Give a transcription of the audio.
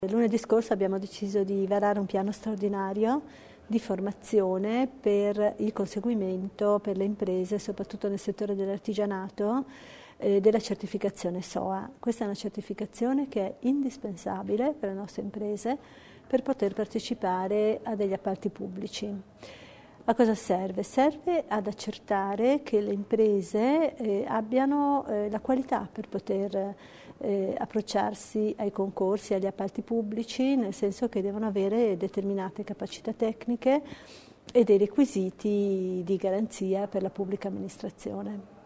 Lunedì scorso abbiamo deciso di varare un piano straordinario di formazione per il conseguimento per le imprese, soprattutto nel settore dell'artigianato, della certificazione SOA. Questa è una certificazione che è indispensabile per le nostre imprese per poter partecipare a degli appalti pubblici. A cosa serve? Serve ad accertare che le imprese abbiano la qualità per poter approcciarsi ai concorsi, agli appalti pubblici, nel senso che devono avere determinate capacità tecniche e dei requisiti di garanzia per la pubblica amministrazione.